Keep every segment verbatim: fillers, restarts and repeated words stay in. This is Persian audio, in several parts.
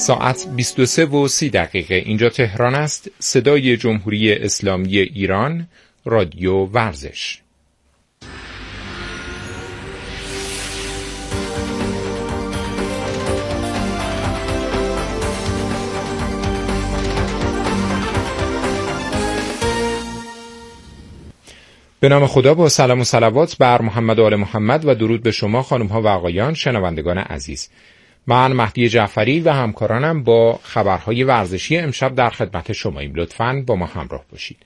ساعت بیست و سه و سی دقیقه اینجا تهران است. صدای جمهوری اسلامی ایران، رادیو ورزش. به نام خدا، با سلام و صلوات بر محمد و آل محمد و درود به شما خانم ها و آقایان شنوندگان عزیز. من مهدی جعفری و همکارانم با خبرهای ورزشی امشب در خدمت شماییم. لطفاً با ما همراه باشید.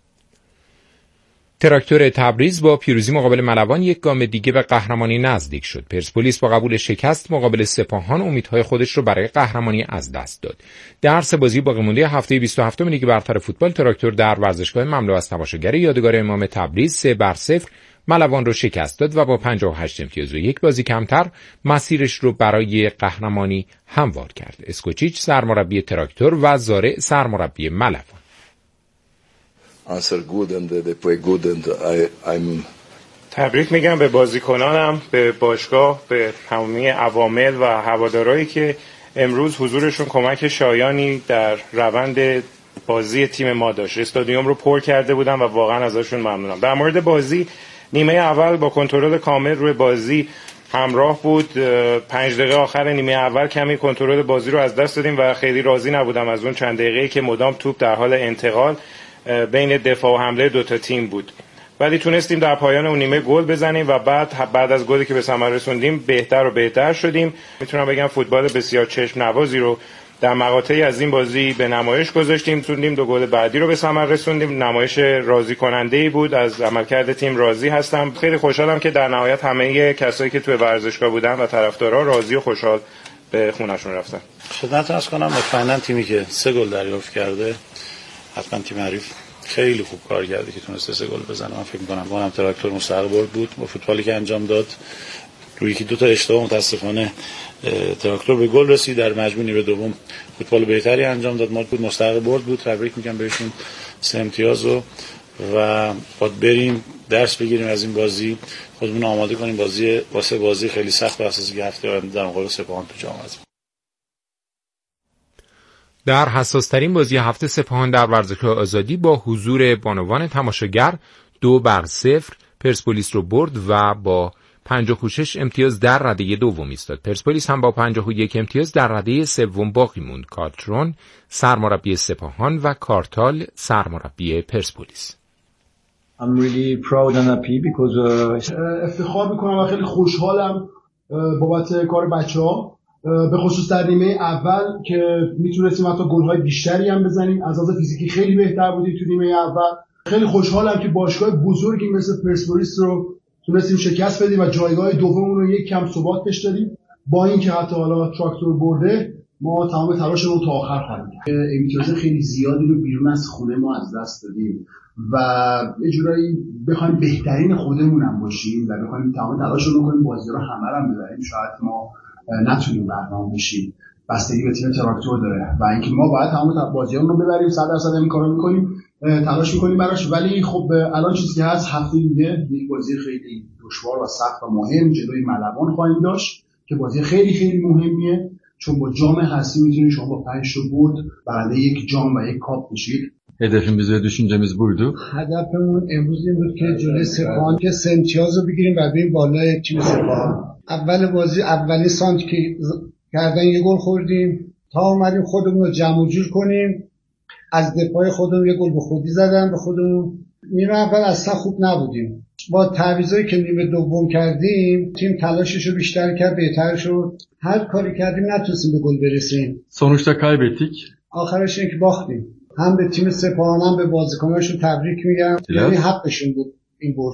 تراکتور تبریز با پیروزی مقابل ملوان یک گام دیگه به قهرمانی نزدیک شد. پرسپولیس با قبول شکست مقابل سپاهان امیدهای خودش رو برای قهرمانی از دست داد. در سه بازی باقی مونده هفته بیست و هفت لیگ برتر فوتبال، تراکتور در ورزشگاه مملو از تماشاگر یادگار امام تبریز سه بر صفر ملوان رو شکست داد و با پنجاه و هشت امتیاز و یک بازی کمتر مسیرش رو برای قهرمانی هموار کرد. اسکوچیچ سرمربی تراکتور و زارع سرمربی ملوان. answer good and they play good and I I'm تبریک میگم به بازیکنانم، به باشگاه، به تمامی عوامل و هوادارهایی که امروز حضورشون کمک شایانی در روند بازی تیم ما داشت. استادیوم رو پر کرده بودن و واقعا ازشون ممنونم. در مورد بازی، نیمه اول با کنترل کامل روی بازی همراه بود. پنج دقیقه آخر نیمه اول کمی کنترل بازی رو از دست دادیم و خیلی راضی نبودم از اون چند دقیقه‌ای که مدام توپ در حال انتقال بین دفاع و حمله دوتا تیم بود، ولی تونستیم در پایان اون نیمه گل بزنیم و بعد بعد از گلی که به ثمر رسوندیم بهتر و بهتر شدیم. میتونم بگم فوتبال بسیار چشم نوازی رو در مقاطعی از این بازی به نمایش گذاشتیم. تونیم دو گل بعدی رو به ثمر رسوندیم. نمایش راضی کننده‌ای بود. از عملکرد تیم راضی هستم. خیلی خوشحالم که در نهایت همه کسایی که توی ورزشگاه بودن و طرفدارا راضی و خوشحال به خونه‌شون رفتن. خدمتتون عرض کنم مطمئنا تیمی که سه گل دریافت کرده حتما تیم حریف خیلی خوب کار کرده که تونسته سه گل بزنه. من فکر می‌کنم با هم تراکتور مستحق برد بود با فوتبالی که انجام داد. روی یکی دو تا اشتباه متاسفانه تراکتور به گل رسید. در مجموع نیمه دوم فوتبال بهتری انجام داد. ما بود مستحق برد بود. تبریک میگم بهشون سه امتیازو و باید بریم درس بگیریم از این بازی، خودمون آماده کنیم بازی واسه بازی خیلی سخت و اساسی که هفته آینده در مقابل سپاهان تو جام حذفی. در حساس‌ترین بازی هفته سپاهان در ورزشگاه آزادی با حضور بانوان تماشاگر دو بر صفر پرسپولیس رو برد و با پنجاه و شش امتیاز در رده دوم ایستاد. پرسپولیس هم با پنجاه و یک امتیاز در رده سوم باقی موند. کارترون سرمربی سپاهان و کارتال سرمربی پرسپولیس. I'm really proud and happy because uh, افتخار میکنم و خیلی خوشحالم بابت کار بچه‌ها، به خصوص در نیمه اول که میتونستیم حتی گل‌های بیشتری هم بزنیم. از لحاظ فیزیکی خیلی بهتر بودیم تو نیمه اول. خیلی خوشحالم که باشگاه بزرگی مثل پرسپولیس رو تونستیم شکست بدیم و جایگاه دوممون رو یک کم ثبات بهش دادیم. با اینکه حتی حالا تراکتور برده، ما تمام تلاشمون تا آخر خواهیم کرد. امتیاز خیلی زیادی رو بیرون از خونه ما از دست دادیم و یه جورایی بخوایم بهترین خودمون هم باشیم و بخوایم تمام تلاشمون رو کنیم بازی رو همه رو هم ببریم، شاید ما نتونیم برنامه بشیم. بستگی به تیم تراکتور داره و اینکه ما باید تمام بازیامون رو ببریم. صد درصد این کارو می‌کنیم، تلاش می‌کنیم براش. ولی خب الان چیزی که هست، هفته دیگه یک بازی خیلی دشوار و سخت و مهم جلوی ملوان خواهیم داشت که بازی خیلی خیلی مهمیه، چون با جام حذفی میتونید شما با پنج تا برد برنده یک جام و یک کاپ بشید. Hedefimiz ve düşüncemiz buydu. هدفمون امروز این بود که جلوی سپاهان که سه امتیاز رو بگیریم و بریم بالای تیم سپاهان. اول بازی اولین سانت که کردن یه گل خوردیم، تا اومدیم خودمون رو جمع و جور کنیم، از دفاع خودمون یه گل به خودی زدن به خودمون. نیمه اول اصلا خوب نبودیم. با تعویضایی که نیمه دوم کردیم تیم تلاشش رو بیشتر کرد، بهتر شد. هر کاری کردیم نتونستیم به گل برسیم. Sonuçta kaybettik. آخرش اینکه باختیم. هم به تیم سپاهان هم به بازیکناشون تبریک میگم. یعنی حقشون بود این برد.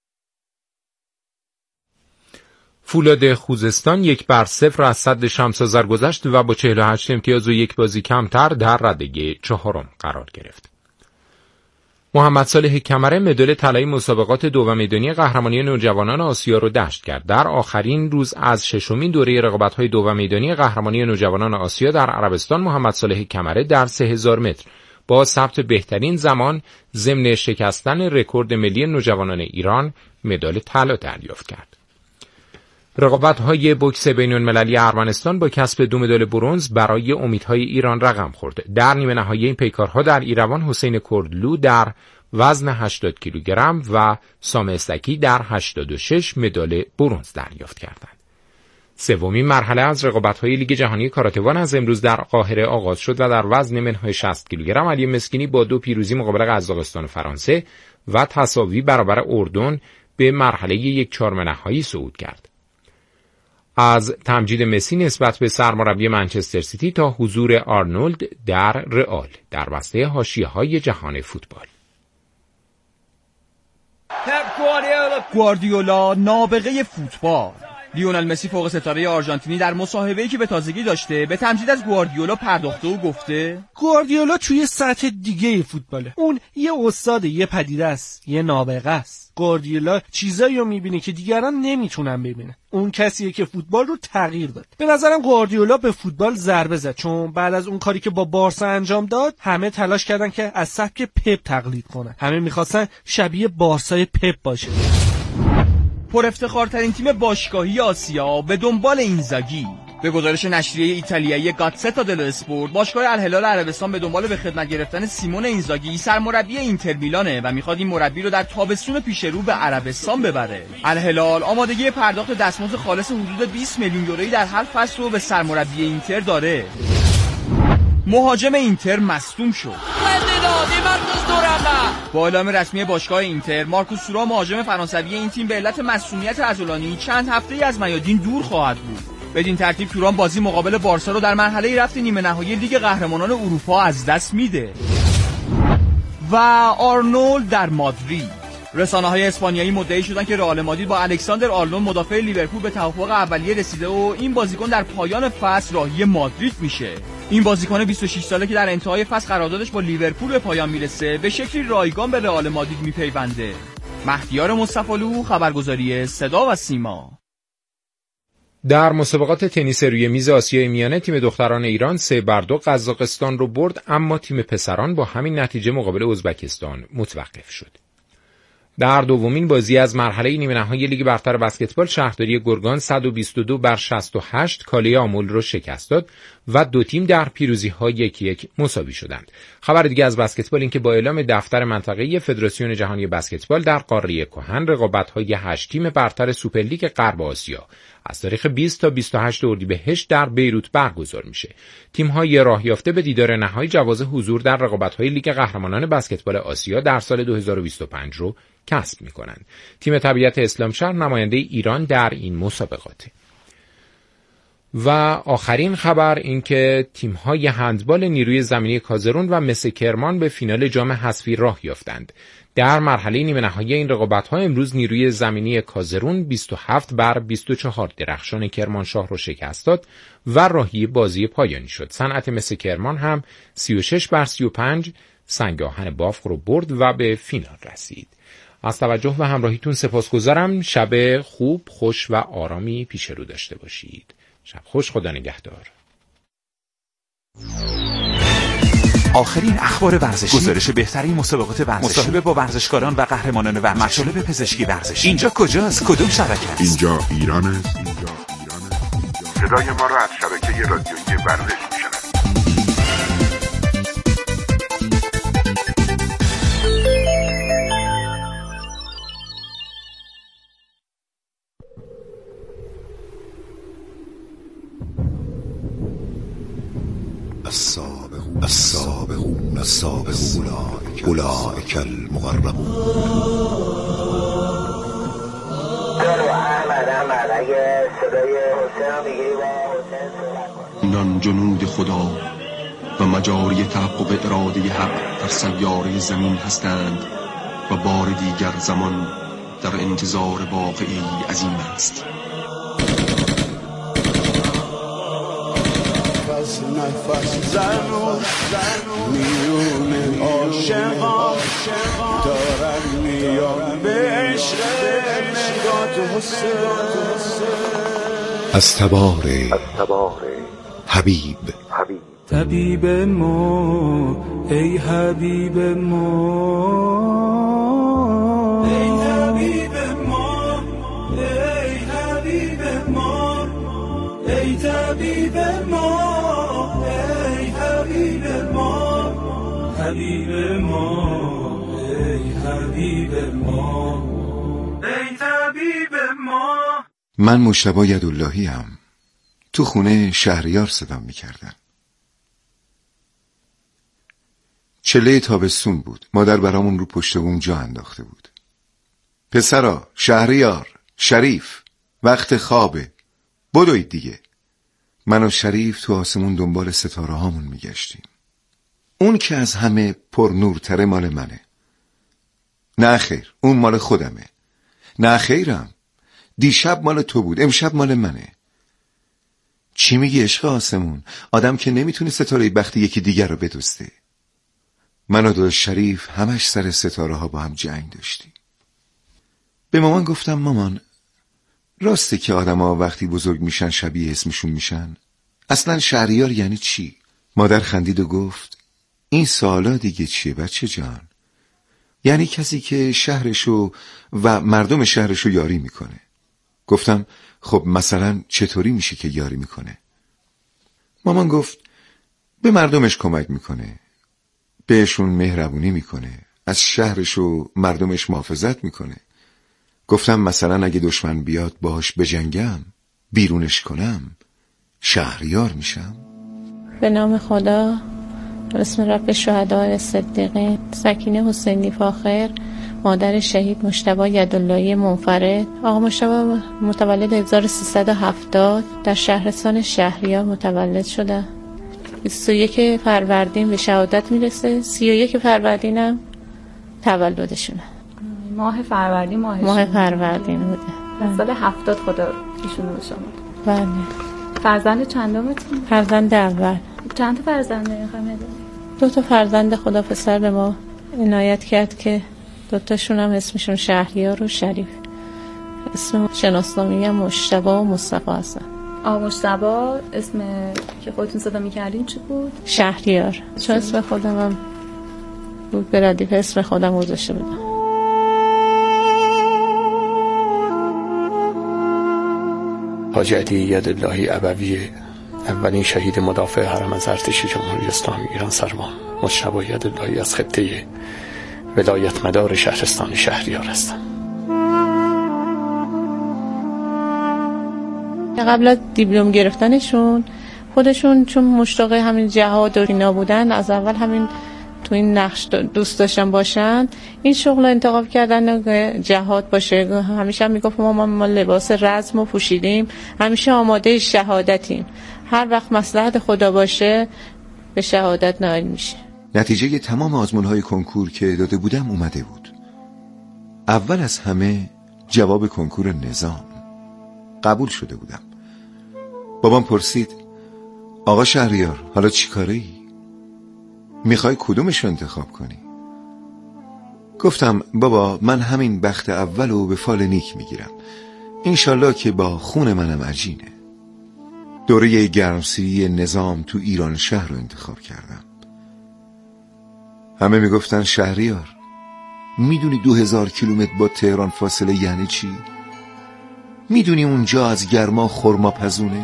فولاد خوزستان یک بر صفر از سد شمس آذر گذشت و با چهل و هشت امتیاز و یک بازی کمتر در رده چهارم قرار گرفت. محمد صالح کمره مدال طلایی مسابقات دو و میدانی قهرمانی نوجوانان آسیا رو دشت کرد. در آخرین روز از ششمین دوره رقابت‌های دو و میدانی قهرمانی نوجوانان آسیا در عربستان، محمد صالح کمره در سه هزار متر با ثبت بهترین زمان ضمن شکستن رکورد ملی نوجوانان ایران مدال طلا دریافت کرد. رقابت‌های بوکس بین‌المللی ارمنستان با کسب دو مدال برنز برای امیدهای ایران رقم خورد. در نیمه نهایی این پیکارها در ایروان حسین کردلو در وزن هشتاد کیلوگرم و سام استکی در هشتاد و شش مدال برنز دریافت کردند. سومین مرحله از رقابت‌های لیگ جهانی کاراته‌وان از امروز در قاهره آغاز شد و در وزن منهای شصت کیلوگرم علی مسکینی با دو پیروزی مقابل قزاقستان و فرانسه و تساوی برابر اردن به مرحله یک چهارم نهایی صعود کرد. از تمجید مسی نسبت به سرمربی منچستر سیتی تا حضور آرنولد در رئال در بسته حاشیه‌های جهان فوتبال. گواردیولا نابغه فوتبال. لیونل مسی فوق ستاره آرژانتینی در مصاحبه‌ای که به تازگی داشته به تمجید از گواردیولا پرداخته و گفته گواردیولا توی سطح دیگه فوتباله. اون یه استاد، یه پدیده است، یه نابغه است. گواردیولا چیزایی رو می‌بینه که دیگران نمیتونن ببینن. اون کسیه که فوتبال رو تغییر داد. به نظرم گواردیولا به فوتبال ضربه زد، چون بعد از اون کاری که با بارسا انجام داد همه تلاش کردن که از سبک پپ تقلید کنن. همه می‌خواستن شبیه بارسای پپ باشه. پر افتخارترین تیم باشگاهی آسیا به دنبال اینزاگی. به گزارش نشریه ایتالیایی گاتستا دلو اسپورت، باشگاه الهلال عربستان به دنبال به خدمت گرفتن سیمون اینزاگی سرمربی اینتر میلانه و میخواد این مربی رو در تابستون پیش رو به عربستان ببره. الهلال آمادگی پرداخت دستمزد خالص حدود بیست میلیون یورویی در هر فصل رو به سرمربی اینتر داره. مهاجم اینتر مصدوم شد. با اعلام رسمی باشگاه اینتر، مارکوس تورام مهاجم فرانسوی این تیم به علت مصونیت عضلانی چند هفته‌ای از میادین دور خواهد بود. بدین ترتیب تورام بازی مقابل بارسا رو در مرحله رفت نیمه نهایی لیگ قهرمانان اروپا از دست میده. و آرنولد در مادرید. رسانه‌های اسپانیایی مدعی شدن که رئال مادرید با الکساندر آرنولد مدافع لیورپول به توافق اولیه رسیده و این بازیکن در پایان فصل راهی مادرید میشه. این بازیکن بیست و شش ساله که در انتهای فصل قراردادش با لیورپول به پایان میرسه به شکلی رایگان به رئال مادرید میپیونده. مهدیار مصطفی‌لو، خبرگزاری صدا و سیما. در مسابقات تنیس روی میز آسیای میانه تیم دختران ایران سه بر دو قزاقستان رو برد، اما تیم پسران با همین نتیجه مقابل ازبکستان متوقف شد. در دومین بازی از مرحله نیمه نهایی لیگ برتر بسکتبال شهرداری گرگان صد و بیست و دو بر شصت و هشت کاله آمول را شکست داد و دو تیم در پیروزی‌ها یک یک مساوی شدند. خبر دیگه از بسکتبال این که با اعلام دفتر منطقه‌ای فدراسیون جهانی بسکتبال در قاره کهن رقابت‌های هشت تیم برتر سوپرلیگ غرب آسیا از تاریخ بیست تا بیست و هشت اردیبهشت در بیروت برگزار میشه. تیم‌های راه یافته به دیدار نهایی جواز حضور در رقابت‌های لیگ قهرمانان بسکتبال آسیا در سال دو هزار و بیست و پنج رو کسب می‌کنند. تیم طبیعت اسلامشهر نماینده ایران در این مسابقات. و آخرین خبر این که تیم‌های هندبال نیروی زمینی کازرون و مس کرمان به فینال جام حذفی راه یافتند. در مرحله نیمه نهایی این رقابت‌ها امروز نیروی زمینی کازرون بیست و هفت بر بیست و چهار درخشان کرمانشاه را شکست داد و راهی بازی پایانی شد. صنعت مس کرمان هم سی و شش بر سی و پنج سنگاهن بافق رو برد و به فینال رسید. از توجه و همراهیتون سپاسگزارم. شب خوب، خوش و آرامی پیش رو داشته باشید. شب خوش، خدا نگهدار. آخرین اخبار ورزشی، گزارش بهترین مسابقات ورزشی، مصاحبه با ورزشکاران و قهرمانان ورزشی، مطالب پزشکی ورزشی. اینجا کجاست؟ کدوم شبکه است؟ اینجا ایران است. اینجا ایران است. صدای ما را از شبکه رادیویی ورزش میشنوید. السابقون السابقون السابقون اولئک المقربون. اینان جنود خدا و مجاری تحقق اراده حق در سیاره زمین هستند و بار دیگر زمان در انتظار واقعی عظیم است. نفس زنو میون عاشقا دارن میان به عشق نگات حسین از تبار حبیب. طبیب ما ای حبیب ما، ای حبیب ما، ای حبیب حبیب ما ای حبیب ما ای طبیب ما. من مجتبی یداللهی ام. تو خونه شهریار صدام میکردن. چله تابستون بود. مادر برامون رو پشت بوم جا انداخته بود. پسرا، شهریار، شریف، وقت خوابه، بدوید دیگه. من و شریف تو آسمون دنبال ستاره هامون میگشتیم. اون که از همه پر نورتره مال منه. نه خیر، اون مال خودمه. نه خیرم، دیشب مال تو بود، امشب مال منه. چی میگی عشق آسمون؟ آدم که نمیتونه ستاره بخت یکی دیگر رو بدزده. من و دو شریف همش سر ستاره ها با هم جنگ داشتیم. به مامان گفتم مامان، راسته که آدم ها وقتی بزرگ میشن شبیه اسمشون میشن؟ اصلا شهریار یعنی چی؟ مادر خندید و گفت این سوالا دیگه چیه بچه جان؟ یعنی کسی که شهرشو و مردم شهرشو یاری میکنه. گفتم خب مثلا چطوری میشه که یاری میکنه؟ مامان گفت به مردمش کمک میکنه، بهشون مهربونی میکنه، از شهرش و مردمش محافظت میکنه. گفتم مثلا اگه دشمن بیاد باهاش بجنگم، بیرونش کنم، شهریار میشم. به نام خدا، بسم رب شهداء صدیقین. سکینه حسینی فاخر، مادر شهید مجتبی یداللهی منفرد. آقا مجتبی متولد هزار و سیصد و هفتاد در شهرستان شهریار متولد شده. بیست و یک فروردین به شهادت میرسه. سی و یک فروردینم تولدشونه. ماه فروردین ماهش ماه فروردین بوده. از سال هفتاد خدا ایشونو به شما. بله. فرزند چندمتون؟ فرزند اول. چند تا فرزند دارین خانم؟ دو تا فرزند خدا پسر به ما عنایت کرد که دو تاشون هم اسمشون شهریار و شریف. اسم شناسنامه‌ای هم مجتبی و مصطفی هستن. آقا مجتبی اسم که خودتون صدا می‌کردین چی بود؟ شهریار. چون اسم خودم هم بود، به ردیف اسم خودم گذاشته بودم. حاجی علی یداللهی ابوی، اولین شهید مدافع حرم از ارتش جمهوری اسلامی ایران سروان، مجتبی یداللهی از خطه ولایت مدار شهرستان شهریار هستم. قبل از دیپلم گرفتنشون خودشون چون مشتاق همین جهاد و اینا بودن، از اول همین تو این نقش دوست داشتن باشن، این شغل انتخاب کردن جهاد باشه. همیشه هم میگفت ما ما لباس رزم رو پوشیدیم، همیشه آماده شهادتیم، هر وقت مصلحت خدا باشه به شهادت نائل میشه. نتیجه تمام آزمون‌های کنکور که داده بودم اومده بود. اول از همه جواب کنکور نظام. قبول شده بودم. بابام پرسید آقا شهریار حالا چی کاره ای؟ میخوای کدومش رو انتخاب کنی؟ گفتم بابا من همین بخت اول رو به فال نیک میگیرم، انشالله که با خون منم عجینه. دوره گرمسیری نظام تو ایران شهر رو انتخاب کردم. همه میگفتن شهریار میدونی دو هزار کیلومتر با تهران فاصله یعنی چی؟ میدونی اونجا از گرما خرما پزونه؟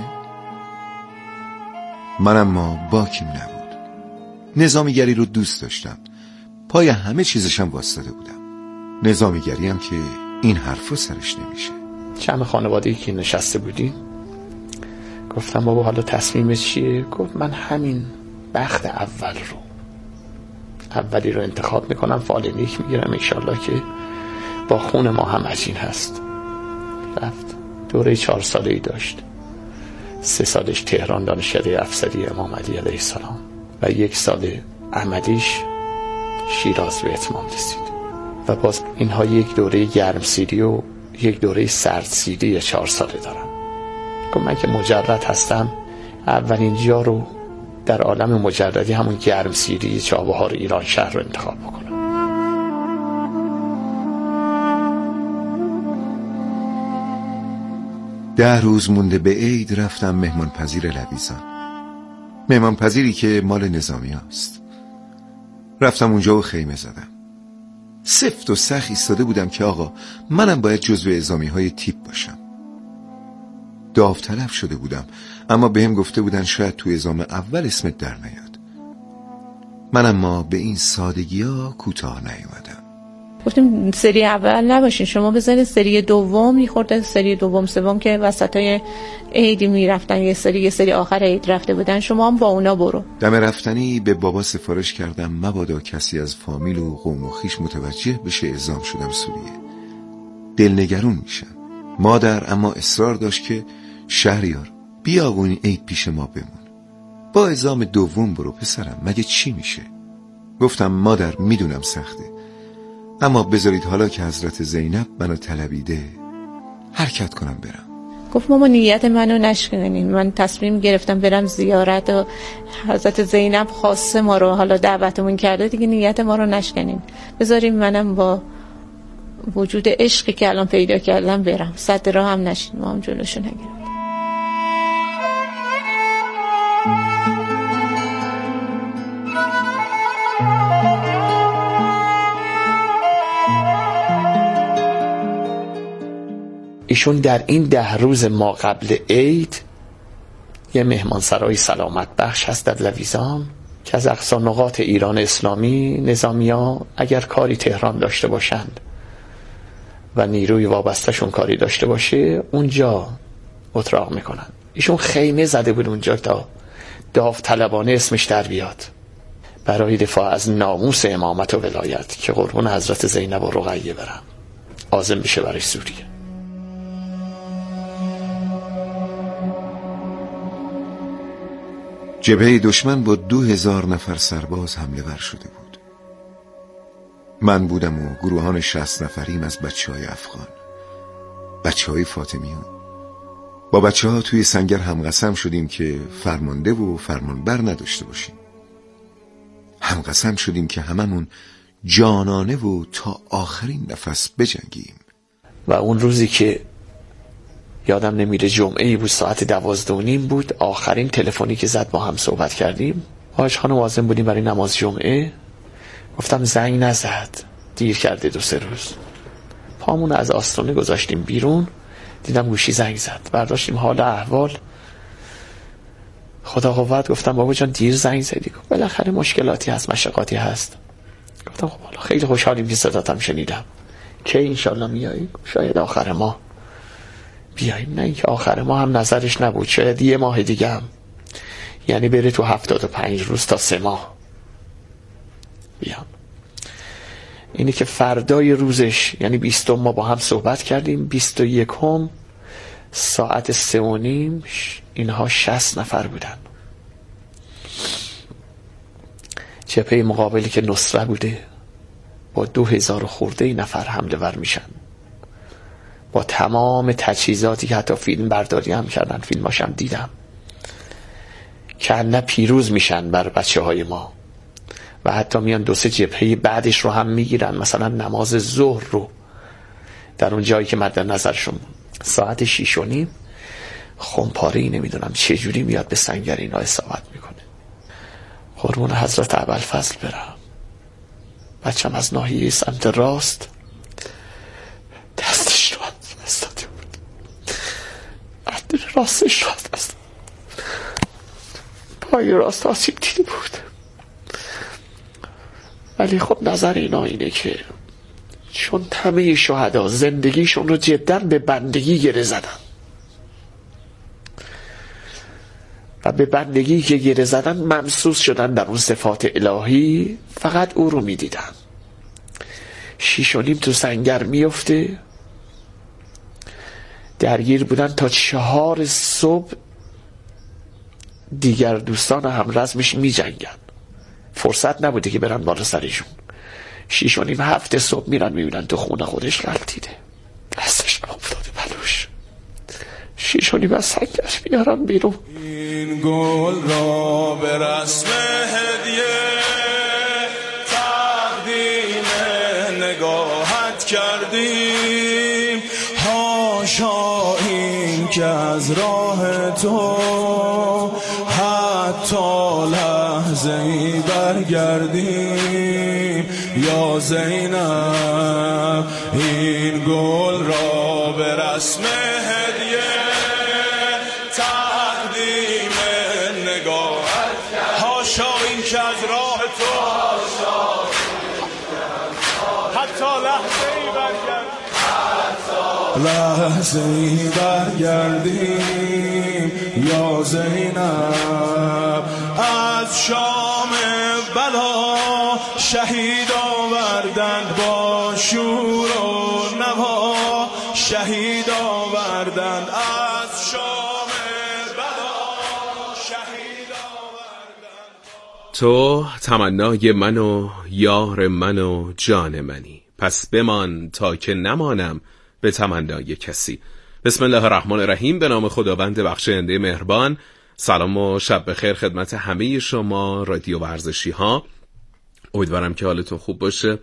من اما باکیم نبود. نظامیگری رو دوست داشتم، پای همه چیزشم واسطه بودم. نظامیگری هم که این حرفو سرش نمیشه. جمع خانوادگی که نشسته بودیم گفتم بابا حالا تصمیمت چیه؟ گفت من همین بخت اول رو اولی رو انتخاب میکنم، فال نیک میگیرم، انشالله که با خون ما هم عجین هست. رفت دوره چهار ساله ای داشت. سه سالش تهران دانشکده افسری امام علی علیه السلام و یک سال عملیش شیراز به اتمام رسید. و باز اینها یک دوره گرمسیری و یک دوره سردسیری چهار ساله دارم. که من که مجرد هستم، اولین جا رو در عالم مجردی همون گرمسیری چابهار ایران شهر رو انتخاب بکنم. ده روز مونده به عید رفتم مهمان پذیر لویزان، مهمان پذیری که مال نظامی هست. رفتم اونجا و خیمه زدم. سفت و سخت ایستاده بودم که آقا منم باید جزو اعزامی های تیپ باشم. داوطلب شده بودم، اما بهم گفته بودن شاید تو اعزام اول اسمت در نیاد. من اما به این سادگی ها کوتاه نیومدم. گفتیم سری اول نباشین، شما بذارید سری دوم، میخورده سری دوم سوم که وسطای عید میرفتن، یه سری یه سری آخر عید رفته بودن، شما هم با اونا برو. دم رفتنی به بابا سفارش کردم مبادا کسی از فامیل و قوم و خویش متوجه بشه اعزام شدم سوریه. دلنگرون میشن. مادر اما اصرار داشت که شهریار بیا و این عید پیش ما بمون، با اعزام دوم برو پسرم، مگه چی میشه؟ گفتم مادر میدونم سخته، اما بذارید حالا که حضرت زینب منو طلبیده حرکت کنم برم. گفت ماما نیت منو نشکنین، من تصمیم گرفتم برم زیارت و حضرت زینب خواسته ما رو، حالا دعوتمون کرده دیگه، نیت ما رو نشکنین، بذاریم منم با وجود عشقی که الان پیدا کردم برم، صد راه هم نشین، ما هم جلوشو نگیرم. ایشون در این ده روز ما قبل عید یه مهمانسرای سلامت بخش هست در لویزان که از اقصا نقاط ایران اسلامی نظامیا اگر کاری تهران داشته باشند و نیروی وابستهشون کاری داشته باشه اونجا اتراق میکنن. ایشون خیمه زده بود اونجا تا داوطلبانه اسمش در بیاد برای دفاع از ناموس امامت و ولایت که قربون حضرت زینب و رقیه برن، عازم بشه برای سوریه. جبهه دشمن با دو هزار نفر سرباز حمله ور شده بود. من بودم و گروهان شصت نفریم از بچه های افغان، بچه های فاطمیون. با بچه ها توی سنگر هم قسم شدیم که فرمانده و فرمانبر نداشته باشیم. هم قسم شدیم که هممون جانانه و تا آخرین نفس بجنگیم. و اون روزی که یادم نمیره جمعه‌ای بود، ساعت دوازده و نیم بود، آخرین تلفنی که زد با هم صحبت کردیم. آج خانم واظن بودیم برای نماز جمعه. گفتم زنگ نزد، دیر کرده دو سه روز. پامون از آستانه گذاشتیم بیرون، دیدم گوشی زنگ زد، برداشتیم حال احوال. خدا قوت. گفتم بابا جان دیر زنگ زدی. گفت بالاخره مشکلاتی هست، مشقاتی هست. گفتم خب حالا خیلی خوشحالیم که صداتم شنیدم. کی انشالله میایی؟ شاید آخر ماه بیاییم. نه اینکه آخر ما هم نظرش نبود، شاید یه ماه دیگه هم، یعنی بره تو هفتاد و پنج روز تا سه ماه بیام. اینی که فردای روزش یعنی بیستم ما با هم صحبت کردیم، بیست و یکم ساعت سه و نیم اینها شصت نفر بودن. جبهه مقابلی که نصره بوده با دو هزار خورده نفر حمله ور میشن، با تمام تجهیزاتی که حتی فیلم برداری هم کردن، فیلماش هم دیدم، که نه پیروز میشن بر بچه های ما و حتی میان دو سه جبهه بعدش رو هم میگیرن، مثلا نماز ظهر رو در اون جایی که مد نظرشون. ساعت شیش و نیم خمپاره‌ای نمیدونم چجوری میاد به سنگر اینا اصابت میکنه. قربون حضرت ابوالفضل برم، بچم از ناحیه سمت راست دستش رو استاده بود، عدل راستش رو دست، پای راست آسیب دیده بود. ولی خب نظر اینا اینه که چون همه شهدا زندگیشون رو جدا به بندگی گره زدن و به بندگی که گره زدن ممسوس شدن در اون صفات الهی، فقط او رو می دیدن. شیش و نیم تو سنگر میفته، درگیر بودن تا چهار صبح. دیگر دوستان هم رزمش می جنگن، فرصت نبوده که برن بالا سرشون. شیش و نیم هفت صبح میرن میبینن تو خونه خودش رلتیده، دستش افتاده پلوش. شیش و نیم از سنگش بیارن بیرون. این گل را به رسم هدیه تقدیم نگاهت کردیم، هاشا این که از راه تو حتی لحظه ای برگردیم. یا زینب این گل را به رسم هدیه تقدیم نگاهت، هاشا این که از راه تو لحظه ای برگردیم یا زینب. از شام بلا شهید آوردند با شور و نوا، شهید آوردند از شام بلا شهید آوردند. تو تمنای من و یار من و جان منی، پس بمان تا که نمانم به تمنای کسی. بسم الله الرحمن الرحیم. به نام خداوند بخشاینده مهربان. سلام و شب بخیر خدمت همه شما رادیو ورزشی ها. امیدوارم که حالتون خوب باشه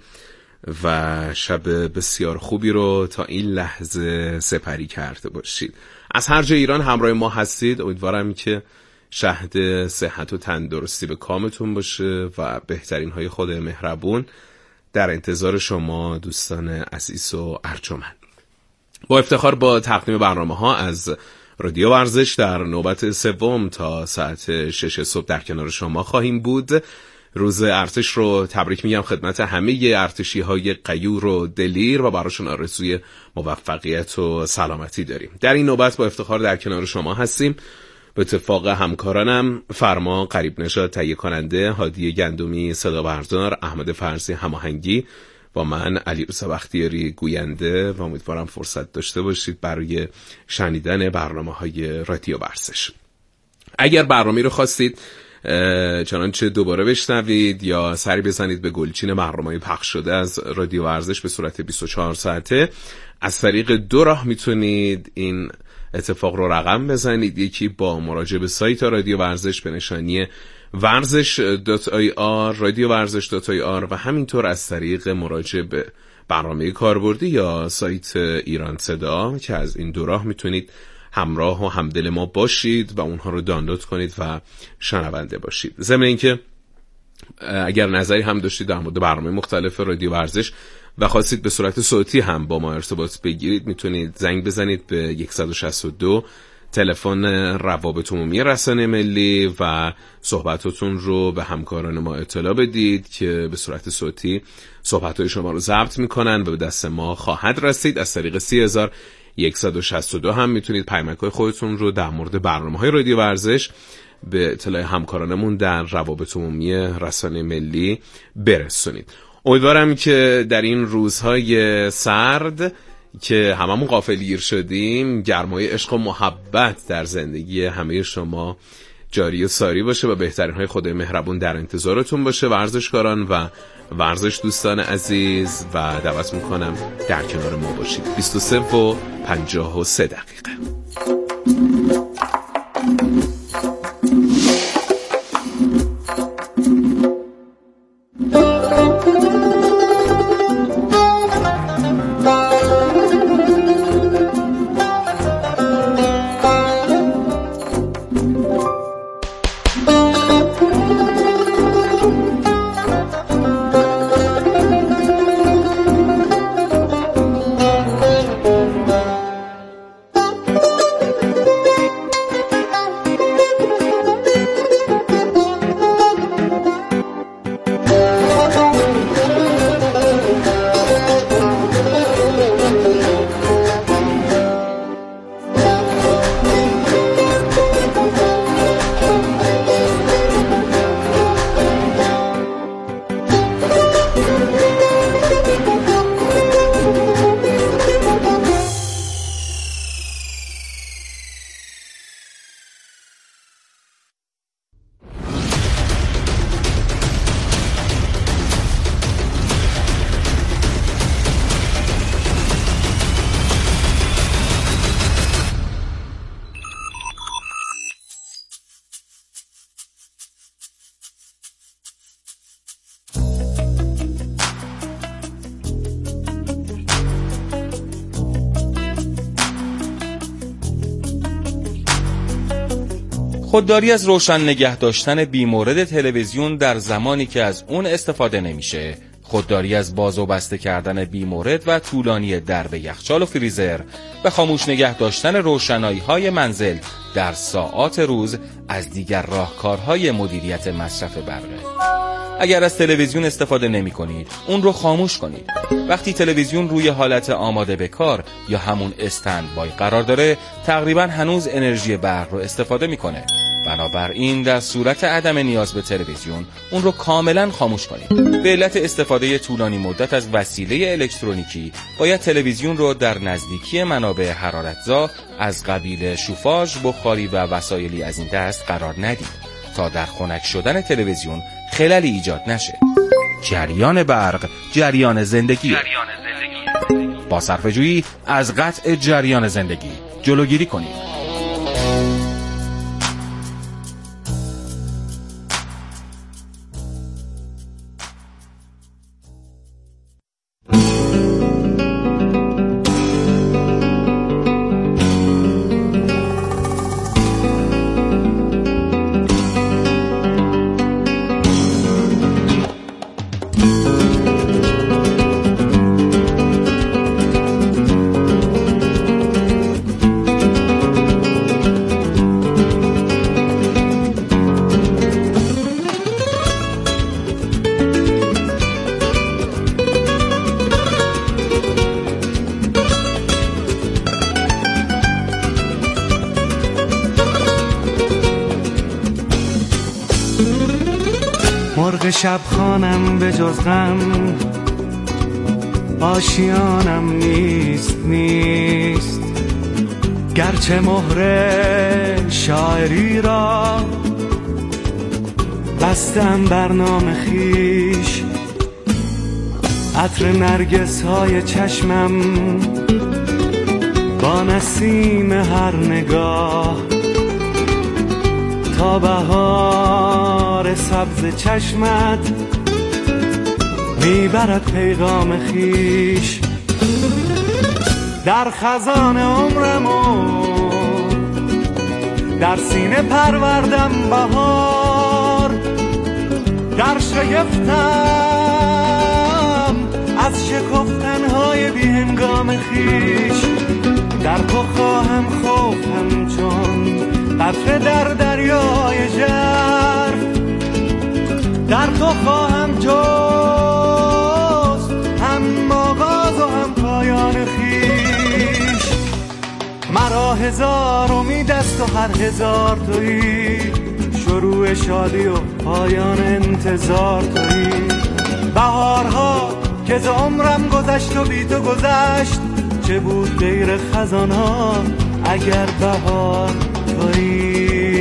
و شب بسیار خوبی رو تا این لحظه سپری کرده باشید. از هر جای ایران همراه ما هستید. امیدوارم که شهد صحت و تندرستی به کامتون باشه و بهترین های خدای مهربون در انتظار شما دوستان عزیز و ارجمند. با افتخار با تقدیم برنامه ها از رادیو ورزش در نوبت سوم تا ساعت شش صبح در کنار شما خواهیم بود. روز ارتش رو تبریک میگم خدمت همه ارتشی های غیور و دلیر و براشون آرزوی موفقیت و سلامتی داریم. در این نوبت با افتخار در کنار شما هستیم. به اتفاق همکارانم فرما قریب نژاد تهیه کننده، هادی گندمی صدا بردار، احمد فرزی هماهنگی با من علیرضا بختیاری گوینده و امیدوارم فرصت داشته باشید برای شنیدن برنامه‌های رادیو ورزش. اگر برنامه‌ای رو خواستید چنانچه دوباره بشنوید یا سری بزنید به گلچین برنامه‌های پخش شده از رادیو ورزش به صورت بیست و چهار ساعته، از طریق دو راه میتونید این اتفاق رو رقم بزنید. یکی با مراجعه به سایت رادیو ورزش به نشانی ورزش دات آی آر، رادیو ورزش دات آی آر و همینطور از طریق مراجعه به برنامه کاربردی یا سایت ایران صدا که از این دو راه میتونید همراه و همدل ما باشید و اونها رو دانلود کنید و شنونده باشید. ضمن اینکه اگر نظری هم داشتید در مورد برنامه مختلف رادیو ورزش و خواستید به صورت صوتی هم با ما ارتباط بگیرید، میتونید زنگ بزنید به صد و شصت و دو تلفن روابط عمومی رسانه ملی و صحبتاتون رو به همکاران ما اطلاع بدید که به صورت صوتی صحبتهای شما رو ضبط میکنن و به دست ما خواهد رسید. از طریق سی هزار و صد و شصت و دو هم میتونید پیامک‌های خودتون رو در مورد برنامه‌های رادیو ورزش به اطلاع همکارانمون در روابط عمومی رسانه ملی برسونید. امیدوارم که در این روزهای سرد که هممون غافلگیر شدیم، گرمای عشق و محبت در زندگی همه شما جاری و ساری باشه و بهترین های خدای مهربون در انتظارتون باشه. ورزشکاران و ورزش دوستان عزیز و دعوت میکنم در کنار ما باشید. بیست و سه و پنجاه و سه دقیقه. خودداری از روشن نگه داشتن بیمورد تلویزیون در زمانی که از اون استفاده نمیشه خودداری از باز و بسته کردن بی‌مورد و طولانی درب یخچال و فریزر و خاموش نگه داشتن روشنایی‌های منزل در ساعات روز از دیگر راهکارهای مدیریت مصرف برقه. اگر از تلویزیون استفاده نمی کنید، اون رو خاموش کنید. وقتی تلویزیون روی حالت آماده به کار یا همون استند بای قرار داره، تقریبا هنوز انرژی برق رو استفاده میکنه. بنابراین در صورت عدم نیاز به تلویزیون، اون رو کاملا خاموش کنید. به علت استفاده طولانی مدت از وسیله الکترونیکی، باید تلویزیون رو در نزدیکی منابع حرارتزا از قبیل شوفاژ، بخاری و وسایلی از این دست قرار ندید تا در خنک شدن تلویزیون خللی ایجاد نشه. جریان برق جریان زندگی. با صرفه‌جویی از قطع جریان زندگی جلوگیری کنید. مرغ شب خانم به جز غم آشیانم نیست نیست، گرچه مهر شاعری را بستم بر نام خویش. عطر نرگس های چشمم با نسیم هر نگاه، تا بهار سبز چشمت میبرد پیغام خیش. در خزان عمرمو در سینه پروردم بهار، در شگفتم از شکفتنهای بی هنگام خیش. در تو خواهم خوفم چون قطره در دریای ژرف، در تو خواهم جست هم آغاز و هم پایان خیش. مرا هزار امید است و هر هزار تویی، شروع شادی و پایان انتظار تویی. بهارها که ز عمرم گذشت و بی تو گذشت، چه بود غیر خزانها اگر بهار تویی.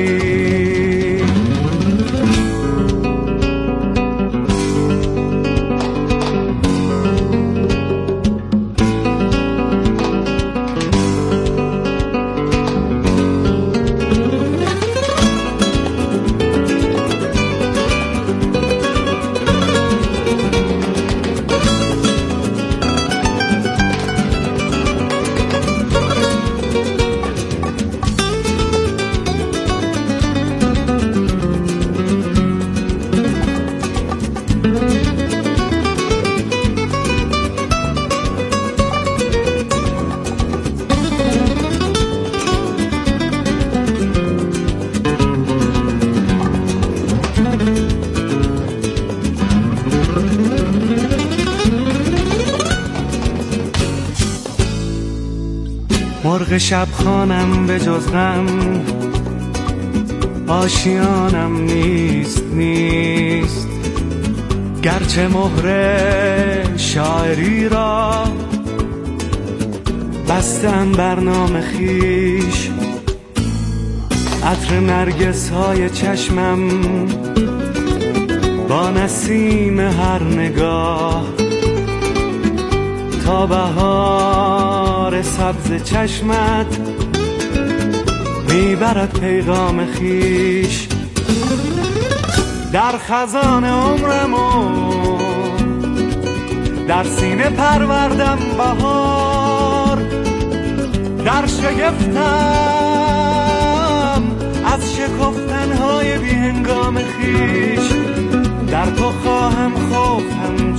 مرغ شب خانم به جز غم آشیانم نیست نیست، گرچه مهر شاعری را بستم بر نام خویش. عطر نرگس های چشمم با نسیم هر نگاه، تا بهار سبز چشمت میبرد پیغام خیش. در خزان عمرمو در سینه پروردم بهار، در شگفتم از شکفتنهای بی هنگام خیش. در تو خواهم خوفم